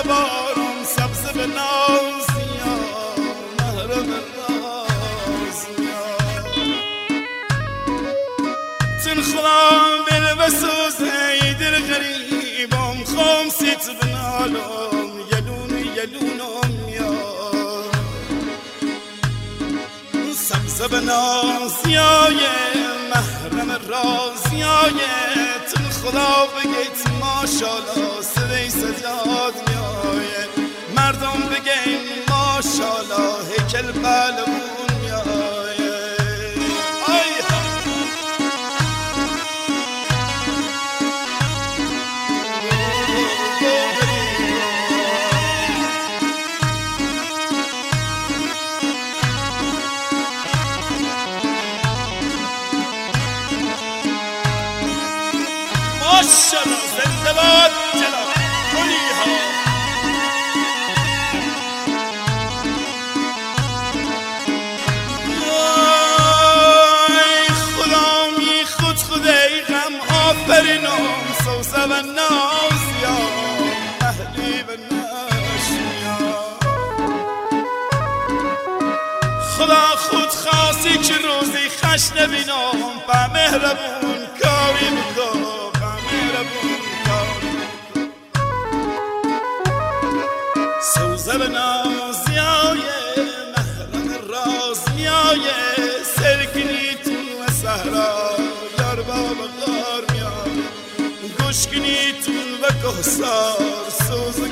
بارم سبز به نازیا محرم رازیا تن خلام بل بسوزه دل غریبم خام سیت بنالم یلونم یا سبز به نازیای محرم رازیای تن خدا بگیت ماشالله سوی سجاد میایه مردم بگین ماشالله هیکل پهلوون میایه ماشالله زنده باد جناب گلی ها ای خدا می خودی غم آفرینم سوسه و نازیا اهلی و نشیا خدا خود خاصی که روزی خش نبینم با مهربون کاری بکن سوزه به نازیای محرم رازیای سرکنی تو صحرا یار بابا غار میای گوش کنی تو و کهسار سوزه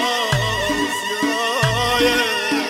گدازیای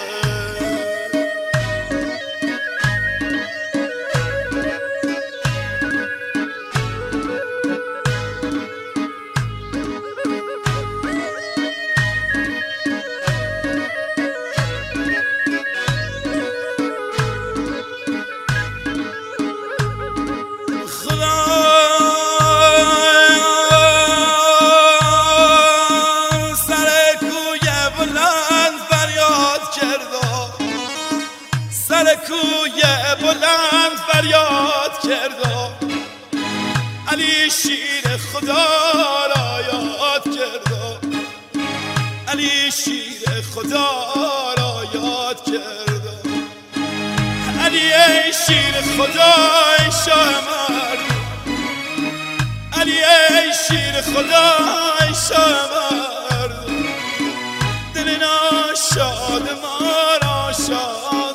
کوی بلند فریاد کرد علی شیر خدا را یاد کرد علی شیر خدا را یاد کرد علی ای شیر خدا ای شاه مرد علی ای شیر خدا ای شاه مرد دل ناشاد ما را شاد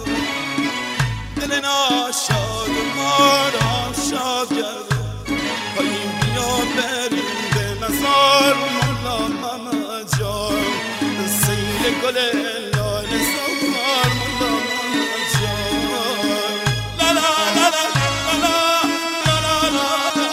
دل ناشاد ما را شاد کرد پایین بیا بریم به مزار مولا محمد جان سیر گل لال زار مولا محمد جان لا لا لا لا لا لا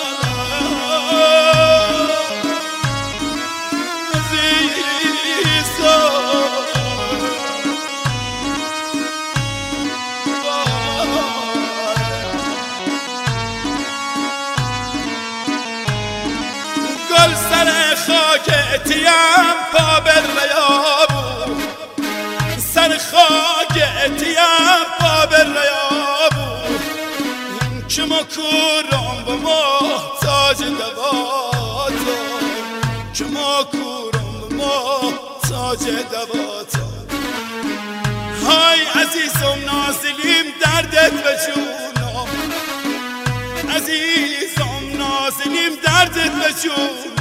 گل سر خاک اتیم پا بر ریابو سر خاک اتیم پا بر ریابو که ما کورم با محتاج دواتا که ما کورم با محتاج دواتا های عزیزم نازلیم دردت به جونم عزیزم نازلیم دردت به جونم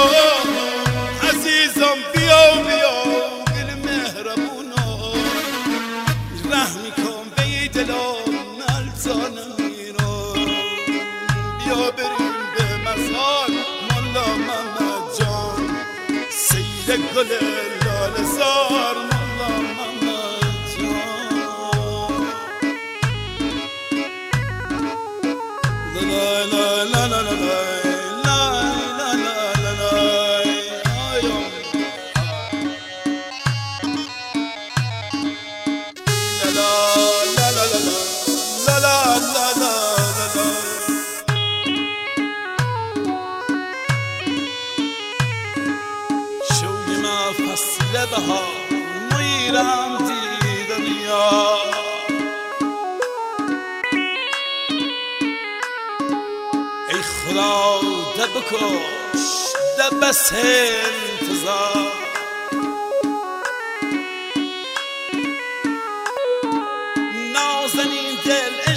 عزیزم بیا دل مهربونم رحمی کن به دلم نلزانم میرم بیا بریم به مزار مولا محمد جان سیر گل لاله زار مولا محمد جان لا لا لا لا لا لا فصل بهار میرم دنیا ای خدا ده بکش ده بس انتظار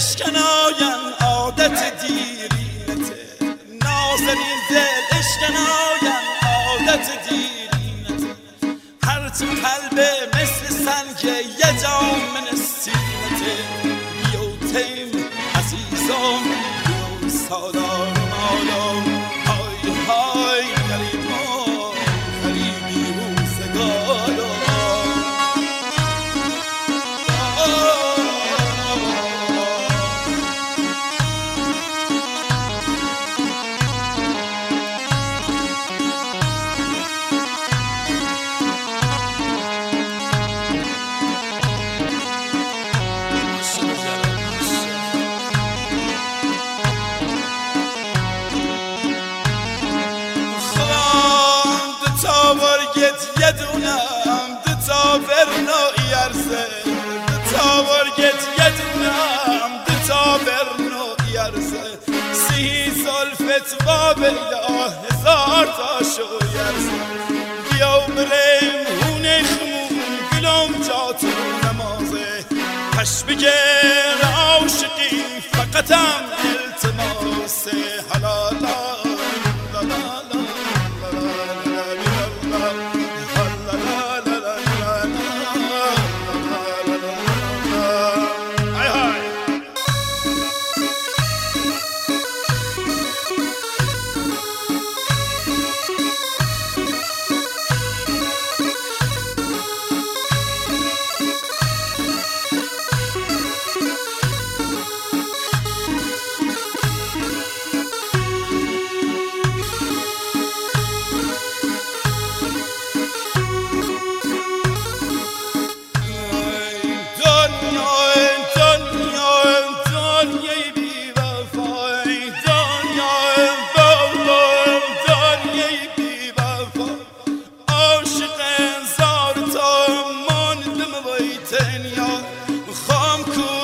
اشکناین عادت دیرینته نازنین دل اشکناین عادت دیرینته هرچه قلبه مثل سنگ یه جام نستینته بیوتیم عزیزم بیو سالار مالم های های غریبا غریبی روزگارم یه دونم دو تا برنایی عرضه دو تا ورگت یه دونم دو تا برنایی عرضه سی زلفت قابلا هزار تا شوی عرضه بیا بریم هونه خمون گلم جا تو نمازه پش بگر عاشقی فقطم التماسه حلالا خام کو